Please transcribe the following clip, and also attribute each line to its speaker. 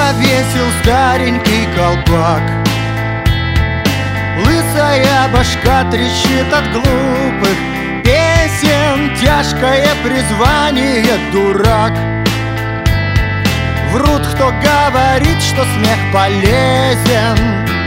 Speaker 1: повесил старенький колпак. Лысая башка трещит от глупых песен, тяжкое призвание дурак. Врут, кто говорит, что смех полезен.